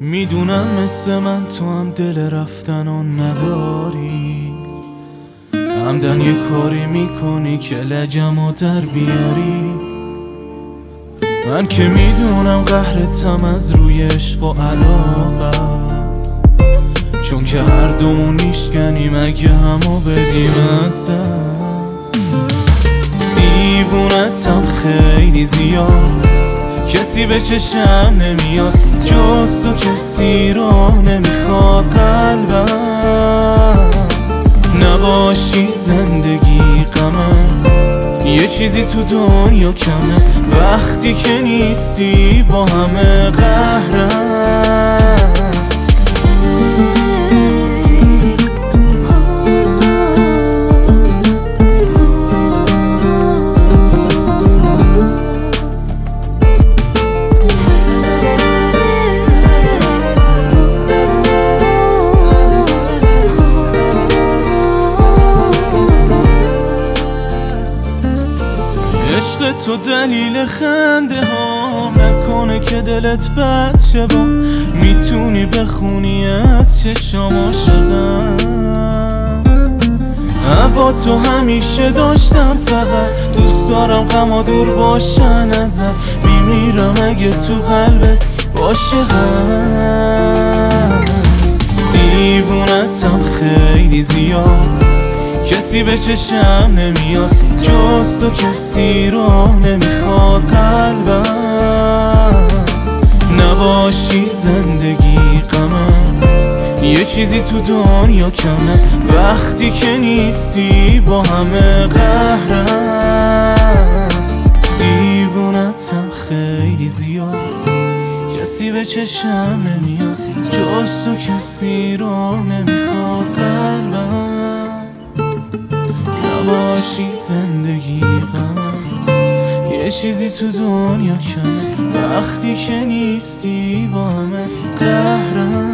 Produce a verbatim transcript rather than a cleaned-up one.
میدونم مثل من تو هم دل رفتن و نداری، عمدن یه کاری میکنی که لجمو در بیاری. من که میدونم قهرتم از روی عشق و علاقه است، چون که هر دومون میشکنیم اگه همو بدیم از دست. دیوونتم خیلی زیاد، کسی به چشم نمیاد جز تو، کسی رو نمیخواد قلبم. نباشی زندگی غمه، یه چیزی تو دنیا کمه، وقتی که نیستی با همه قهرم. عشق تو دلیل خنده ها، نکنه که دلت بد شه با، میتونی بخونی از چشام عاشقم. هوا تو همیشه داشتم، فقط دوست دارم غما دور باشن ازت، میمیرم اگه تو قلبت باشه غم. دیوونتم خیلی زیاد، کسی به چشم نمیاد جز تو، کسی رو نمیخواد قلبم. نباشی زندگی غمه، یه چیزی تو دنیا کمه، وقتی که نیستی با همه قهرم. دیوونتم خیلی زیاد، کسی به چشم نمیاد جز تو، کسی رو نمیخواد قلبم. نباشی زندگی غمه، یه چیزی تو دنیا کمه، وقتی که نیستی با همه قهرم.